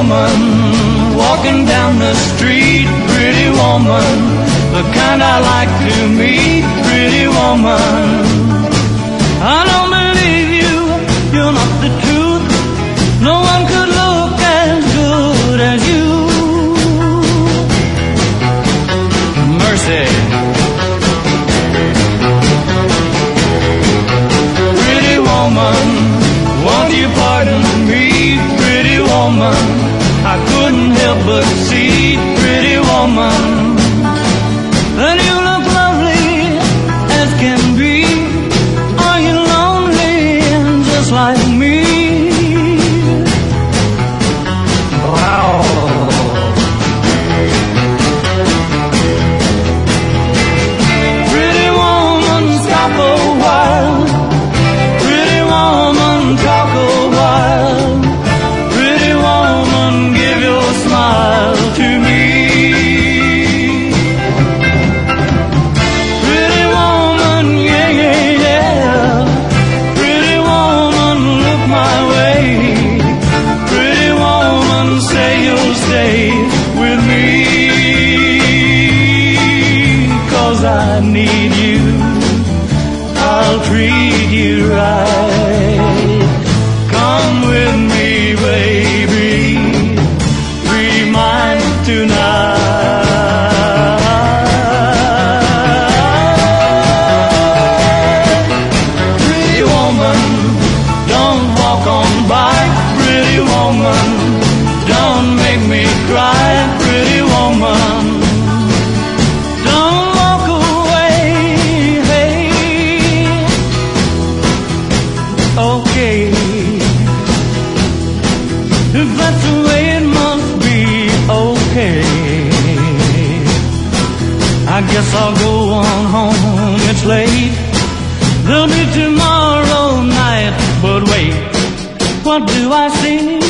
woman, walking down the street, pretty woman, the kind I like to meet, pretty woman. I don't believe you, you're not the truth. No one could look as good as you. Mercy. Pretty woman, won't you pardon me, pretty woman? I couldn't help but see, pretty woman, that you look lovely as can be. Are you lonely just like me? Wow. Pretty woman, stop a while. Pretty woman, talk a while. Pretty woman, give your smile to me. Pretty woman, yeah, yeah, yeah. Pretty woman, look my way. Pretty woman, say you'll stay with me. 'Cause I need you, I'll treat you right. Come with me, baby, be mine tonight. Pretty woman, don't walk on by. Pretty woman, don't make me cry. Pretty woman, don't walk away. Hey, okay, if that's the way it must be, okay. I guess I'll go on home, it's late. There'll be tomorrow night, but wait, what do I see?